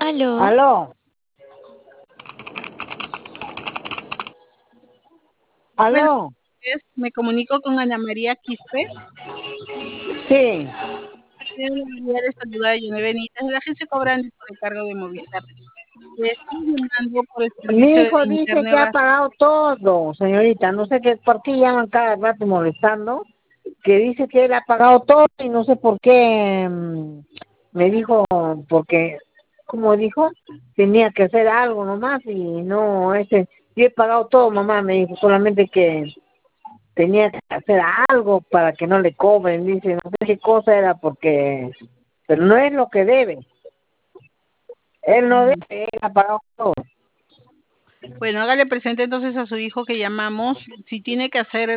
Aló. Aló, Buenas aló, tardes, me comunico con Ana María Quispe. sí, Ana María de saludar a Yone Benítez de la agencia cobrante por el cargo de Movistar. Estoy llamando por el mi servicio de hijo dice internet que ha básico. pagado todo, señorita, no sé qué, por qué llaman cada rato molestando, que dice que él ha pagado todo y no sé por qué, me dijo, porque, como dijo, tenía que hacer algo nomás y no, yo he pagado todo, mamá, me dijo, solamente que tenía que hacer algo para que no le cobren, dice, no sé qué cosa era porque, pero no es lo que debe. Él no debe, él ha pagado todo. Bueno, hágale presente entonces a su hijo que llamamos. Si tiene que hacer